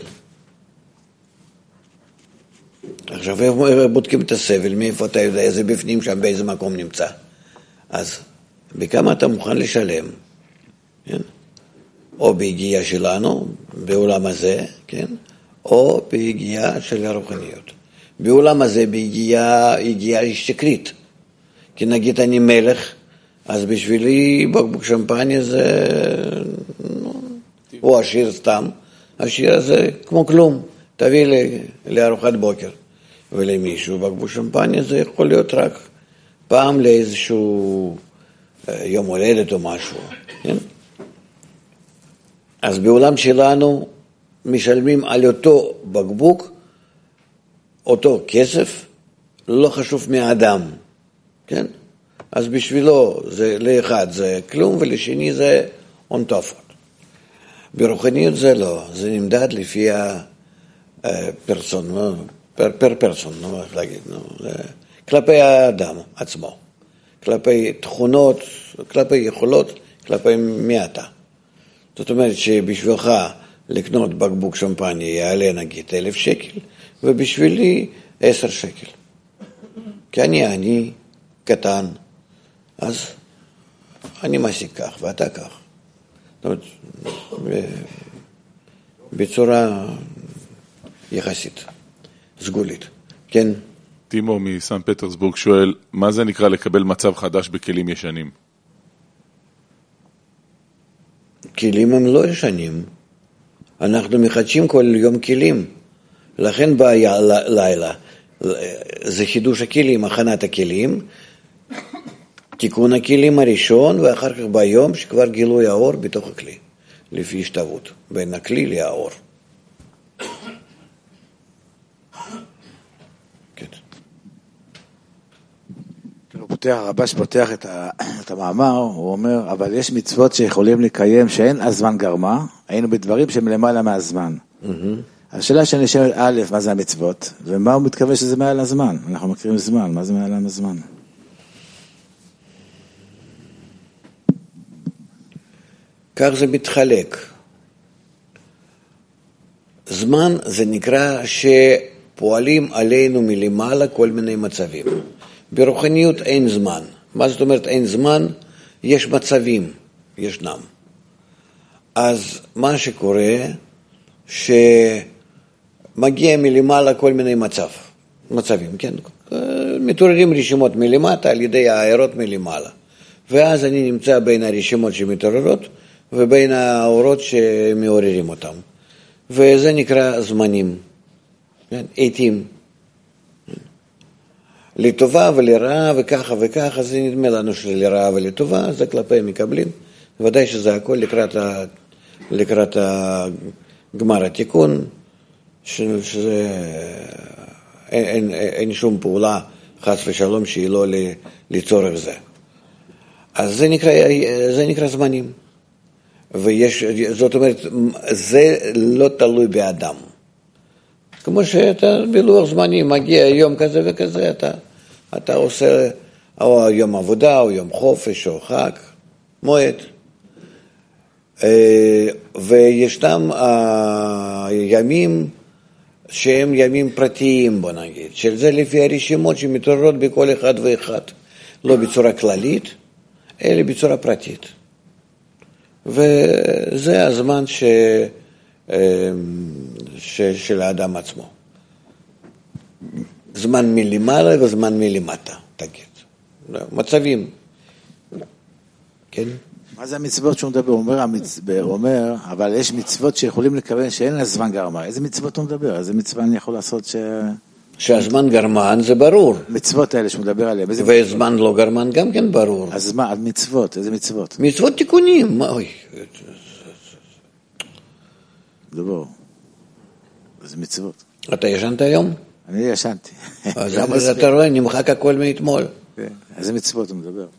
עכשיו, בודקים את הסבל, מאיפה אתה יודע, איזה בפנים שם, באיזה מקום נמצא. אז, בכמה אתה מוכן לשלם? כן? או בהגיעה שלנו, בעולם הזה, כן? או בהגיעה של הרוחניות. בעולם הזה בהגיעה, הגיעה שקרית. כי נגיד אני מלך, אז בשבילי בקבוק שמפניה זה, או עשיר סתם, השיר הזה כמו כלום, תביא לי לארוחת בוקר. ולמישהו בקבוק שמפניה זה יכול להיות רק פעם לאיזשהו יום הולדת או משהו, כן? אז בעולם שלנו משלמים על אותו בקבוק, אותו כסף, לא חשוב מהאדם, כן? אז בשבילו זה, לאחד זה כלום ולשני זה on top. ברוחניות זה לא, זה נמדד לפי הפרסון, פר, פר פרסון, לא איך להגיד, לא, זה כלפי האדם עצמו, כלפי תכונות, כלפי יכולות, כלפי מי אתה. זאת אומרת שבשבילך לקנות בקבוק שמפניה יעלה נגיד אלף שקל, ובשבילי עשר שקל. כי אני, אני קטן, אז אני מעסיק כך ואתה כך. זאת אומרת, בצורה יחסית, סגולית. כן? טימו מסן פטרסבורג שואל, מה זה נקרא לקבל מצב חדש בכלים ישנים? כלים הם לא ישנים. אנחנו מחדשים כל יום כלים. לכן בא לילה. זה חידוש הכלים, הכנת הכלים, תיקון הכלים הראשון, ואחר כך ביום שכבר גילוי האור בתוך הכלי, לפי השתוות, בין הכלי לאור. פותח, הרבש פותח את, ה, את המאמר, הוא אומר, אבל יש מצוות שיכולים לקיים שאין הזמן גרמה, היינו בדברים שהם למעלה מהזמן. Mm-hmm. השאלה שאני שואל, א', מה זה המצוות, ומה הוא מתכוון שזה מעל הזמן? אנחנו מכירים זמן, מה זה מעל הזמן? כך זה מתחלק. זמן זה נקרא שפועלים עלינו מלמעלה כל מיני מצבים. ברוחניות אין זמן. מה זאת אומרת אין זמן? יש מצבים, ישנם. אז מה שקורה, שמגיע מלמעלה כל מיני מצב, מצבים, כן? מתעוררים רשימות מלמטה על ידי הערות מלמעלה. ואז אני נמצא בין הרשימות שמתעוררות, ובין האורות שמעוררים אותם. וזה נקרא זמנים, כן? עתים. לטובה ולרעה וככה וככה, זה נדמה לנו שלרעה ולטובה, זה כלפי מקבלים. ודאי שזה הכל לקראת, ה, לקראת הגמר התיקון, שזה אין, אין, אין שום פעולה חס ושלום שהיא לא לצורך זה. אז זה נקרא, זה נקרא זמנים. ויש, זאת אומרת, זה לא תלוי באדם. כמו שאתה בלוח זמנים, מגיע יום כזה וכזה, אתה, אתה עושה או יום עבודה, או יום חופש, או חג, מועד. וישנם הימים שהם ימים פרטיים, בוא נגיד, של זה לפי הרשימות שמתעוררות בכל אחד ואחד, לא בצורה כללית, אלא בצורה פרטית. וזה הזמן ש... ש... של האדם עצמו. זמן מלמעלה וזמן מלמטה, תגיד. מצבים. כן? מה זה המצוות שהוא מדבר? הוא אומר, המצ... הוא אומר, אבל יש מצוות שיכולים לקבל שאין לה זמן גרמה. איזה מצוות הוא מדבר? איזה מצווה אני יכול לעשות ש... שהזמן גרמן זה ברור. מצוות האלה שהוא מדבר עליהן. וזמן לא גרמן גם כן ברור. אז מה, מצוות, איזה מצוות? מצוות תיקונים, אוי. דבר. איזה מצוות. אתה ישנת היום? אני ישנתי. אז אתה רואה, נמחק הכל מאתמול. איזה מצוות הוא מדבר?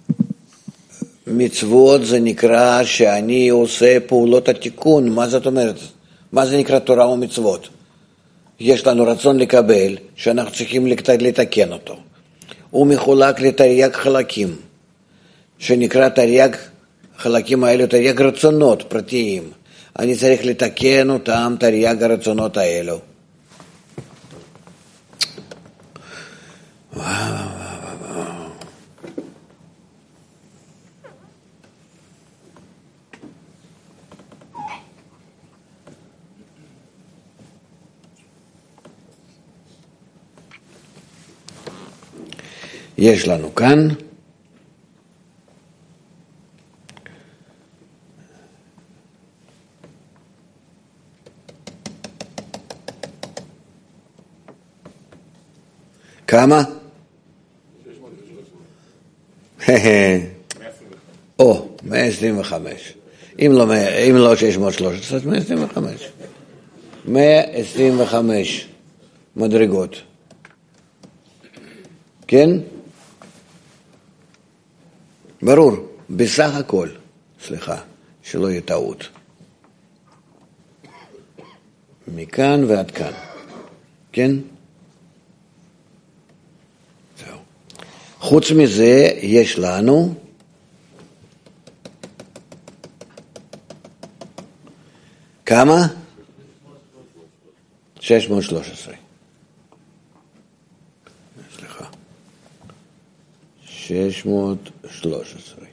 מצוות זה נקרא שאני עושה פעולות התיקון. מה זאת אומרת? מה זה נקרא תורה ומצוות? יש לנו רצון לקבל, שאנחנו צריכים לתקן אותו. הוא מחולק לתרי"ג חלקים, שנקרא תרי"ג, חלקים האלו, תרי"ג רצונות פרטיים. אני צריך לתקן אותם, תרי"ג הרצונות האלו. וואו, וואו, וואו. יש לנו כאן כמה? או, מאה עשרים וחמש. אם לא, אם לא שש מאות ושלוש עשרה, אז מאה עשרים וחמש. מאה עשרים וחמש מדרגות. כן? ברור, בסך הכל, סליחה, שלא יהיה טעות. מכאן ועד כאן. כן? זהו. חוץ מזה, יש לנו כמה? שש מאות ושלוש עשרה. סליחה. שש מאות ושלוש עשרה.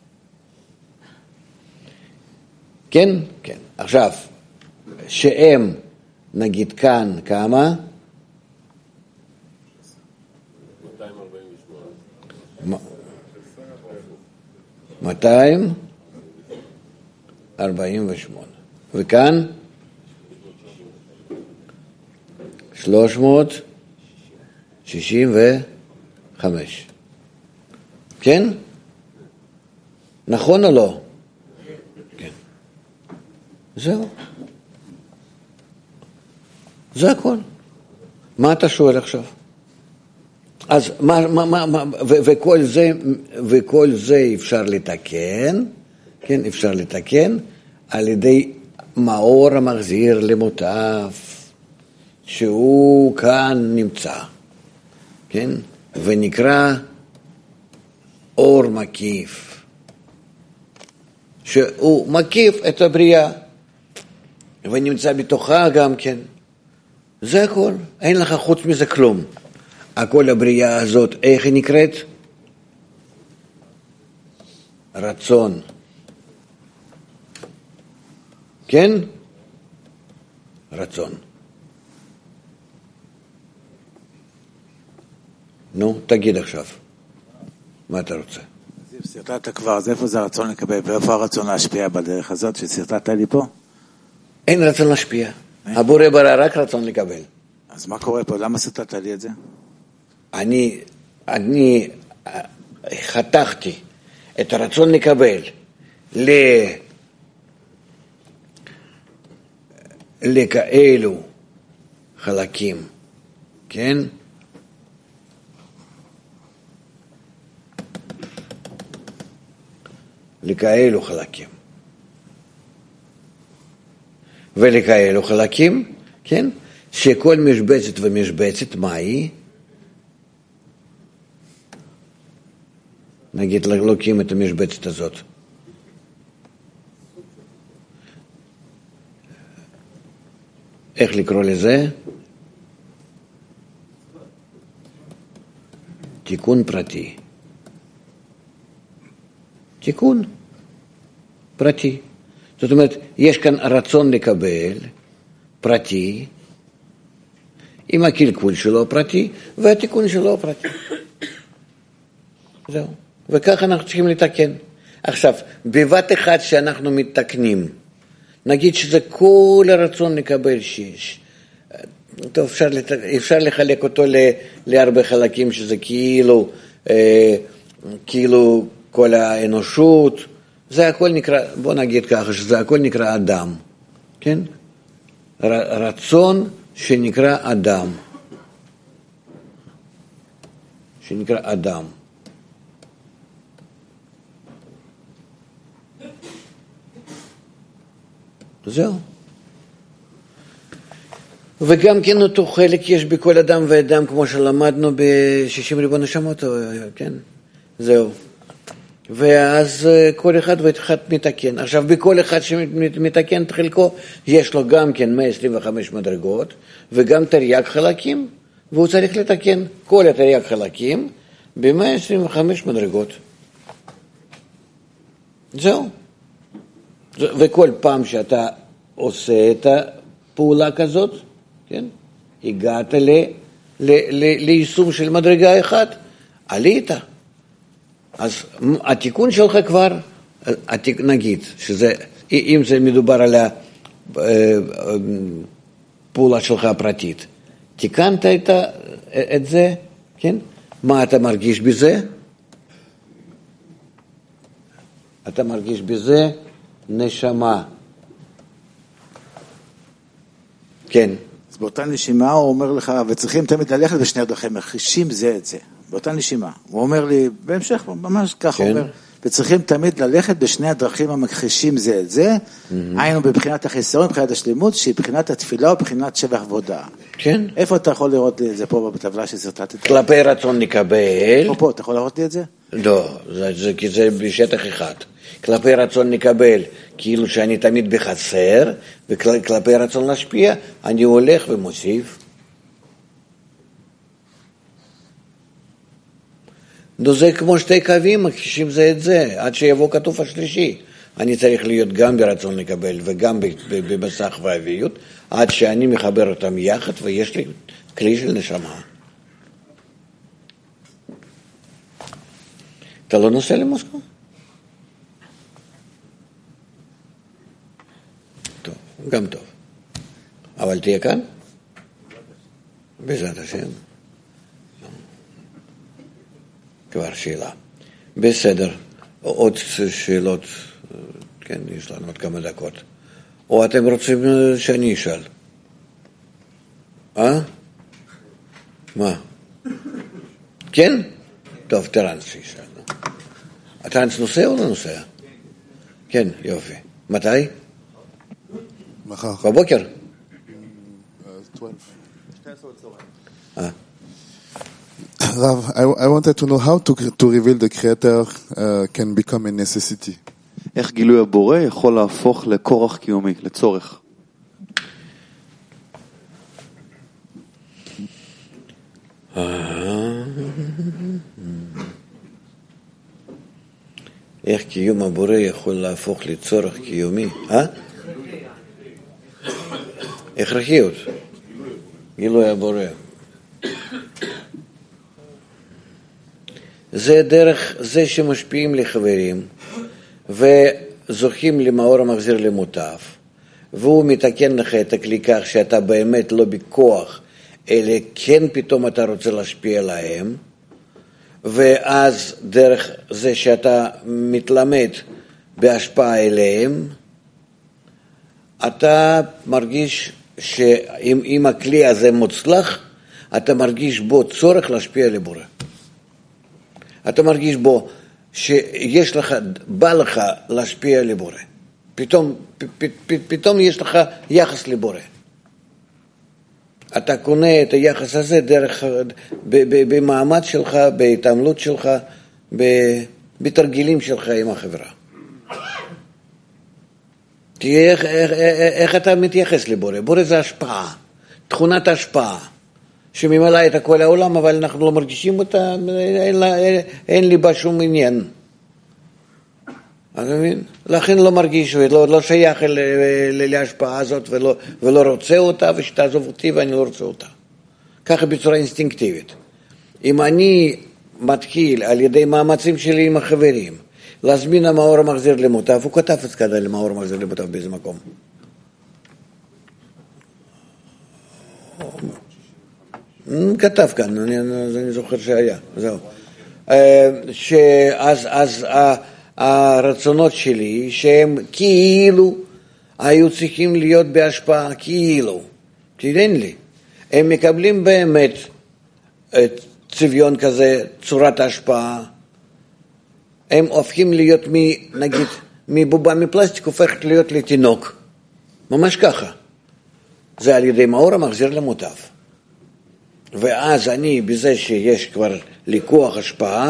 כן? כן. עכשיו, שהם, נגיד כאן, כמה? מאתיים ארבעים ושמונה. וכאן? שלוש מאות שישים וחמש. כן? נכון או לא? כן. זהו. זה הכל. מה אתה שואל עכשיו? אז מה, מה, מה, מה, ו- וכל זה, וכל זה אפשר לתקן, כן, אפשר לתקן על ידי מאור המחזיר למוטף, שהוא כאן נמצא, כן, ונקרא אור מקיף, שהוא מקיף את הבריאה, ונמצא בתוכה גם כן. זה הכל, אין לך חוץ מזה כלום. הכל הבריאה הזאת, איך היא נקראת? רצון. כן? רצון. נו, תגיד עכשיו. מה אתה רוצה? אז אם סרטטת כבר, אז איפה זה הרצון לקבל, ואיפה הרצון להשפיע בדרך הזאת שסרטטת לי פה? אין רצון להשפיע. הבורא ברא רק רצון לקבל. אז מה קורה פה? למה סרטטת לי את זה? אני, אני חתכתי את הרצון לקבל ל... לכאלו חלקים, כן? לכאלו חלקים. ולכאלו חלקים, כן? שכל משבצת ומשבצת, מה היא? נגיד, לוקחים את המשבצת הזאת. איך לקרוא לזה? תיקון פרטי. תיקון פרטי. זאת אומרת, יש כאן רצון לקבל פרטי, עם הקלקול שלו פרטי, והתיקון שלו פרטי. זהו. וכך אנחנו צריכים לתקן. עכשיו, בבת אחד שאנחנו מתקנים, נגיד שזה כל הרצון לקבל שיש, טוב, אפשר, לת... אפשר לחלק אותו ל... להרבה חלקים, שזה כאילו, אה, כאילו כל האנושות, זה הכל נקרא, בוא נגיד ככה, שזה הכל נקרא אדם, כן? ר... רצון שנקרא אדם, שנקרא אדם. זהו. וגם כן אותו חלק יש בכל אדם ואדם, כמו שלמדנו ב-שישים ריבון נשמות, כן? זהו. ואז כל אחד ואחד מתקן. עכשיו, בכל אחד שמתקן את חלקו, יש לו גם כן מאה עשרים וחמש מדרגות, וגם תרי"ג חלקים, והוא צריך לתקן כל התרי"ג חלקים ב-מאה עשרים וחמש מדרגות. זהו. וכל פעם שאתה עושה את הפעולה כזאת, כן? הגעת ל, ל, ל, ליישום של מדרגה אחת, עלית. אז התיקון שלך כבר, נגיד, שזה, אם זה מדובר על הפעולה שלך הפרטית, תיקנת את, את זה, כן? מה אתה מרגיש בזה? אתה מרגיש בזה נשמה. כן. אז באותה נשימה הוא אומר לך, וצריכים תמיד ללכת בשני הדרכים, מחישים זה את זה. באותה נשימה. הוא אומר לי, בהמשך, ממש ככה הוא אומר, וצריכים תמיד ללכת בשני הדרכים המכחישים זה את זה, היינו בבחינת החיסרון, בבחינת השלימות, שהיא בחינת התפילה ובחינת שבח והודאה. כן. איפה אתה יכול לראות לי את זה פה בטבלה שסרטטת? כלפי רצון נקבל. פה, פה, אתה יכול לראות לי את זה? לא, זה, זה, כי זה בשטח אחד. כלפי רצון נקבל, כאילו שאני תמיד בחסר, וכלפי רצון להשפיע, אני הולך ומוסיף. זה כמו שתי קווים, מכחישים זה את זה, עד שיבוא כתוב השלישי. אני צריך להיות גם ברצון לקבל וגם במסך והאביות, עד שאני מחבר אותם יחד ויש לי כלי של נשמה. אתה לא נוסע למוסקו? טוב, גם טוב. אבל תהיה כאן? בעזרת השם. כבר שאלה. בסדר. עוד שאלות, כן, יש לנו עוד כמה דקות. או אתם רוצים שאני אשאל? אה? מה? כן? טוב, טרנס שישאל. הטרנס נוסע או לא נוסע? כן, יופי. מתי? מחר. בבוקר? אה. Rav, I, I wanted to know how to, to reveal the Creator uh, can become a necessity. איך גילוי הבורא יכול להפוך לכורח קיומי, לצורך? איך קיום הבורא יכול להפוך לצורך קיומי? אה? הכרחיות. גילוי הבורא. זה דרך זה שמשפיעים לחברים וזוכים למאור המחזיר למוטב, והוא מתקן לך את הכלי כך שאתה באמת לא בכוח, אלא כן פתאום אתה רוצה להשפיע להם, ואז דרך זה שאתה מתלמד בהשפעה אליהם, אתה מרגיש שאם הכלי הזה מוצלח, אתה מרגיש בו צורך להשפיע לבורא. אתה מרגיש בו שיש לך, בא לך להשפיע לבורא. פתאום, פ, פ, פ, פתאום יש לך יחס לבורא. אתה קונה את היחס הזה דרך, במעמד שלך, בהתעמלות שלך, בתרגילים שלך עם החברה. תראה איך, איך, איך אתה מתייחס לבורא. בורא זה השפעה, תכונת השפעה. שממלא את כל העולם, אבל אנחנו לא מרגישים אותה, אין, אין, אין לי בה שום עניין. אתה מבין? לכן לא מרגיש, ולא, לא שייך ל, ל, להשפעה הזאת, ולא, ולא רוצה אותה, ושתעזוב אותי ואני לא רוצה אותה. ככה בצורה אינסטינקטיבית. אם אני מתחיל על ידי מאמצים שלי עם החברים, להזמין המאור המחזיר למוטב, הוא כתב את כדה למאור המחזיר למוטב באיזה מקום. כתב כאן, אני, אני זוכר שהיה, זהו. שאז אז הרצונות שלי, שהם כאילו היו צריכים להיות בהשפעה, כאילו, כי אין לי. הם מקבלים באמת צביון כזה, צורת ההשפעה. הם הופכים להיות, נגיד, מבובה מפלסטיק, הופכת להיות לתינוק. ממש ככה. זה על ידי מאור המחזיר למוטב. ואז אני, בזה שיש כבר לכוח השפעה,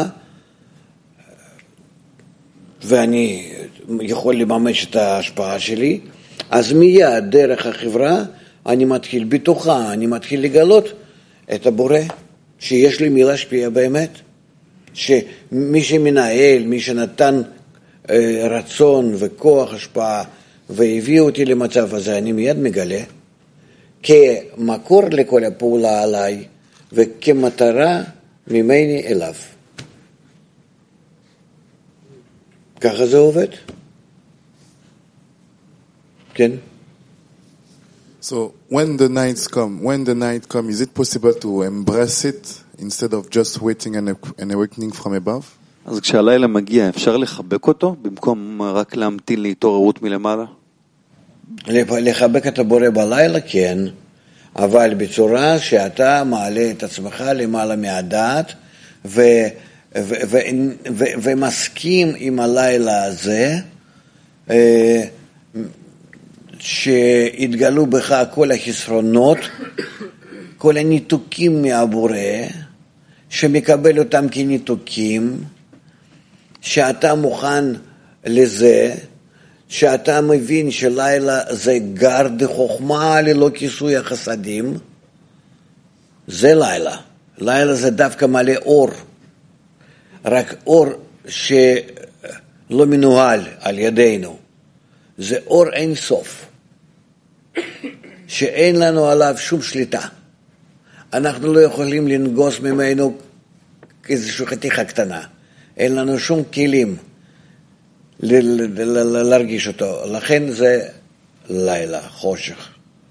ואני יכול לממש את ההשפעה שלי, אז מיד דרך החברה אני מתחיל בתוכה, אני מתחיל לגלות את הבורא, שיש לי מי להשפיע באמת, שמי שמנהל, מי שנתן רצון וכוח השפעה, והביא אותי למצב הזה, אני מיד מגלה, כמקור לכל הפעולה עליי, וכמטרה ממני אליו. ככה זה עובד. כן. So when the nights come, when the night come, is it possible to embrace it instead of just waiting an, an awakening from above? אז כשהלילה מגיע, אפשר לחבק אותו, במקום רק להמתין להתעוררות מלמעלה? לחבק את הבורא בלילה, כן, אבל בצורה שאתה מעלה את עצמך למעלה מהדעת, ו, ו, ו, ו, ומסכים עם הלילה הזה, שהתגלו בך כל החסרונות, כל הניתוקים מהבורא, שמקבל אותם כניתוקים, שאתה מוכן לזה, שאתה מבין שלילה זה גר דחוכמה ללא כיסוי החסדים, זה לילה. לילה זה דווקא מלא אור, רק אור שלא מנוהל על ידינו. זה אור אין סוף, שאין לנו עליו שום שליטה. אנחנו לא יכולים לנגוס ממנו איזושהי חתיכה קטנה. אין לנו שום כלים להרגיש אותו. לכן זה לילה, חושך.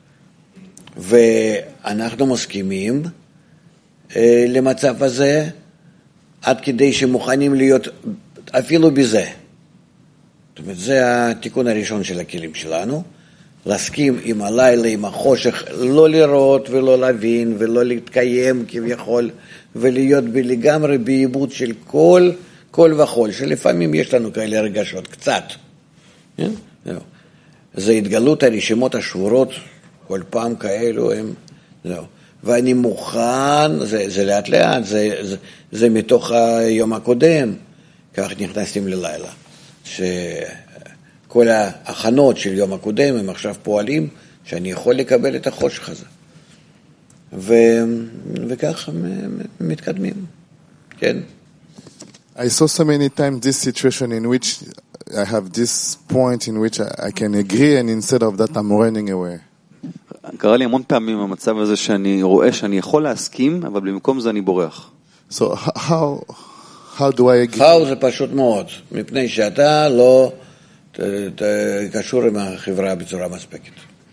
ואנחנו מסכימים למצב הזה, עד כדי שמוכנים להיות אפילו בזה. זאת אומרת, זה התיקון הראשון של הכלים שלנו, להסכים עם הלילה, עם החושך, לא לראות ולא להבין ולא להתקיים כביכול, ולהיות לגמרי בעיבוד של כל, כל וכל, שלפעמים יש לנו כאלה רגשות, קצת. כן? זה התגלות הרשימות השבורות, כל פעם כאלו הם, זהו. ואני מוכן, זה, זה לאט לאט, זה, זה, זה מתוך היום הקודם, כך נכנסים ללילה. שכל ההכנות של יום הקודם הם עכשיו פועלים, שאני יכול לקבל את החושך הזה. ו... וכך מתקדמים. כן. I saw so many times this situation in which I have this point in which I can agree and instead of that I'm running away. קרה לי המון פעמים המצב הזה שאני רואה שאני יכול להסכים, אבל במקום זה אני בורח. So how how do I agree? How זה פשוט מאוד, מפני שאתה לא קשור עם החברה בצורה מספקת.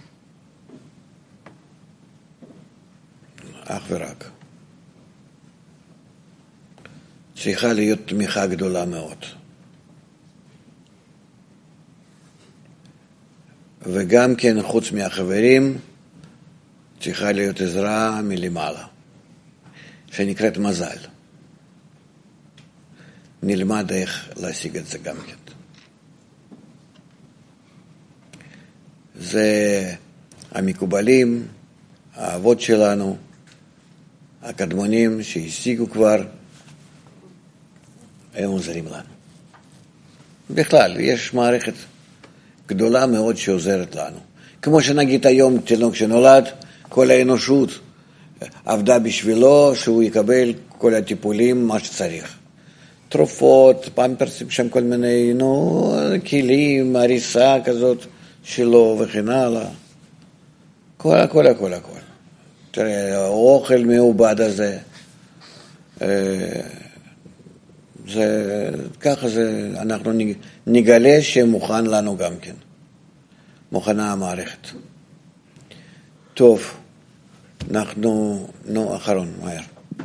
אך ורק. צריכה להיות תמיכה גדולה מאוד. וגם כן חוץ מהחברים צריכה להיות עזרה מלמעלה, שנקראת מזל. נלמד איך להשיג את זה גם כן. זה המקובלים, האבות שלנו, הקדמונים שהשיגו כבר, הם עוזרים לנו. בכלל, יש מערכת גדולה מאוד שעוזרת לנו. כמו שנגיד היום, תינוק שנולד, כל האנושות עבדה בשבילו שהוא יקבל כל הטיפולים, מה שצריך. תרופות, פמפרסים שם כל מיני, נו, כלים, הריסה כזאת שלו וכן הלאה. כל הכל, הכל, הכל. תראה, האוכל מעובד הזה, זה, ככה זה, אנחנו נגלה שמוכן לנו גם כן. מוכנה המערכת. טוב, אנחנו, נו, אחרון, מהר.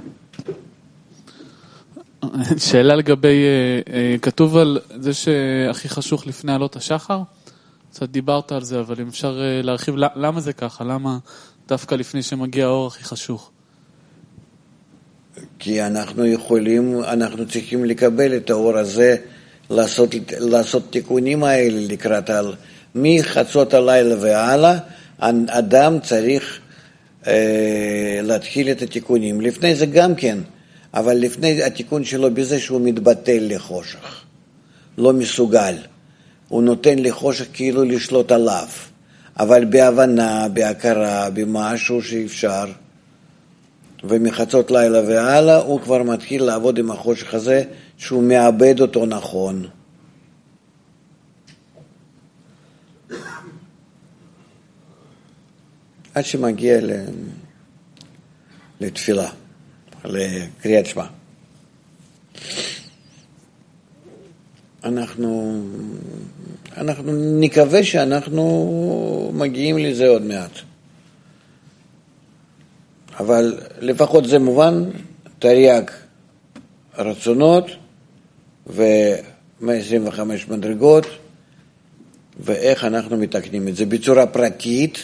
שאלה לגבי, כתוב על זה שהכי חשוך לפני עלות השחר? קצת דיברת על זה, אבל אם אפשר להרחיב, למה זה ככה? למה דווקא לפני שמגיע האור הכי חשוך? כי אנחנו יכולים, אנחנו צריכים לקבל את האור הזה, לעשות, לעשות תיקונים האלה לקראת על, מחצות הלילה והלאה, אדם צריך אה, להתחיל את התיקונים. לפני זה גם כן, אבל לפני התיקון שלו בזה שהוא מתבטל לחושך, לא מסוגל. הוא נותן לחושך כאילו לשלוט עליו, אבל בהבנה, בהכרה, במשהו שאפשר, ומחצות לילה והלאה הוא כבר מתחיל לעבוד עם החושך הזה, שהוא מאבד אותו נכון. עד שמגיע לתפילה, לקריאת שמע. אנחנו, אנחנו נקווה שאנחנו מגיעים לזה עוד מעט. אבל לפחות זה מובן, תרי"ג רצונות ו-מאה עשרים וחמש מדרגות, ואיך אנחנו מתקנים את זה בצורה פרטית,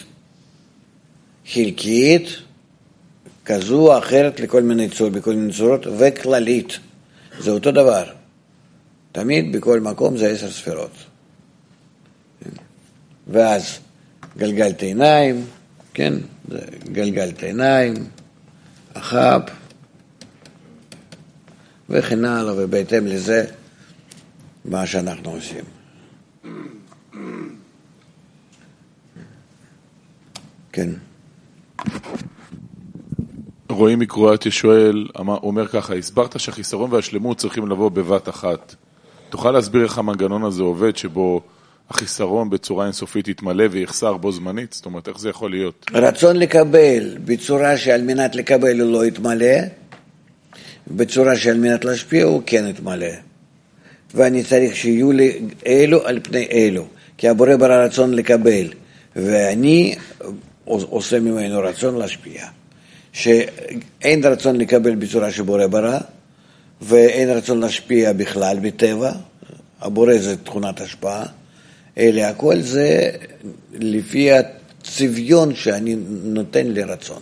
חלקית, כזו או אחרת לכל מיני צורות, בכל מיני צורות, וכללית. זה אותו דבר. תמיד בכל מקום זה עשר ספירות. ואז גלגלת עיניים, כן, זה גלגלת עיניים, אחאב, וכן הלאה, ובהתאם לזה מה שאנחנו עושים. כן. רועי מקרואטיה שואל, הוא אומר ככה, הסברת שהחיסרון והשלמות צריכים לבוא בבת אחת. תוכל להסביר איך המנגנון הזה עובד, שבו החיסרון בצורה אינסופית יתמלא ויחסר בו זמנית? זאת אומרת, איך זה יכול להיות? רצון לקבל בצורה שעל מנת לקבל הוא לא יתמלא, בצורה שעל מנת להשפיע הוא כן יתמלא. ואני צריך שיהיו לי אלו על פני אלו, כי הבורא ברא רצון לקבל, ואני עושה ממנו רצון להשפיע. שאין רצון לקבל בצורה שבורא ברא, ואין רצון להשפיע בכלל בטבע, הבורא זה תכונת השפעה, אלא הכל זה לפי הצביון שאני נותן לרצון.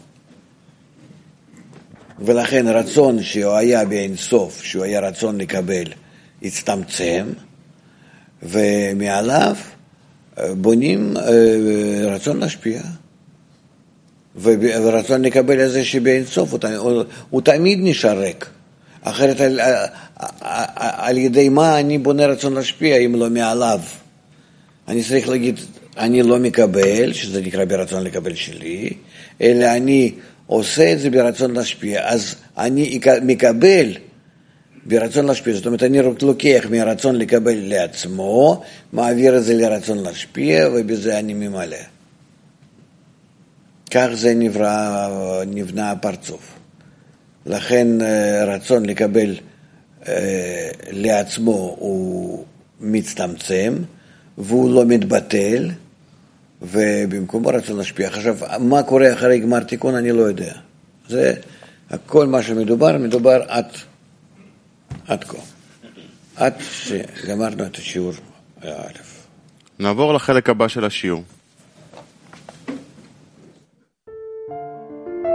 ולכן רצון שהוא היה באין סוף, שהוא היה רצון לקבל, הצטמצם, ומעליו בונים רצון להשפיע. ורצון לקבל איזה שבאין סוף, הוא, הוא, הוא תמיד נשאר ריק. אחרת על, על, על ידי מה אני בונה רצון להשפיע אם לא מעליו? אני צריך להגיד, אני לא מקבל, שזה נקרא ברצון לקבל שלי, אלא אני עושה את זה ברצון להשפיע, אז אני מקבל ברצון להשפיע, זאת אומרת, אני לוקח מהרצון לקבל לעצמו, מעביר את זה לרצון להשפיע, ובזה אני ממלא. כך זה נברא, נבנה הפרצוף. לכן רצון לקבל לעצמו הוא מצטמצם, והוא לא מתבטל, ובמקומו רצון להשפיע. עכשיו, מה קורה אחרי גמר תיקון אני לא יודע. זה כל מה שמדובר, מדובר עד, עד כה. עד שגמרנו את השיעור א'. נעבור לחלק הבא של השיעור.